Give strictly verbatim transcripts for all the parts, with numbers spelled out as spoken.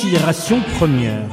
Considération première.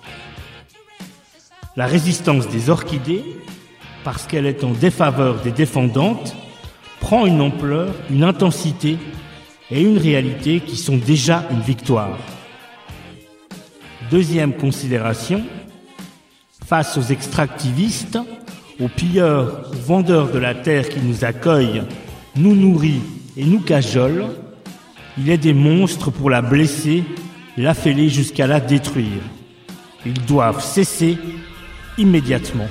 La résistance des orchidées, parce qu'elle est en défaveur des défendantes, prend une ampleur, une intensité et une réalité qui sont déjà une victoire. Deuxième considération, face aux extractivistes, aux pilleurs, aux vendeurs de la terre qui nous accueillent, nous nourrit et nous cajolent, il est des monstres pour la blesser, l'affaler jusqu'à la détruire. Ils doivent cesser immédiatement.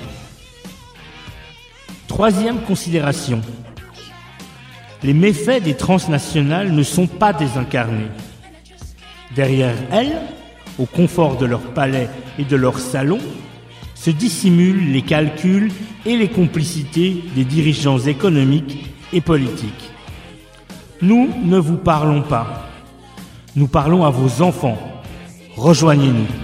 Troisième considération. Les méfaits des transnationales ne sont pas désincarnés. Derrière elles, au confort de leur palais et de leur salon, se dissimulent les calculs et les complicités des dirigeants économiques et politiques. Nous ne vous parlons pas. Nous parlons à vos enfants. Rejoignez-nous.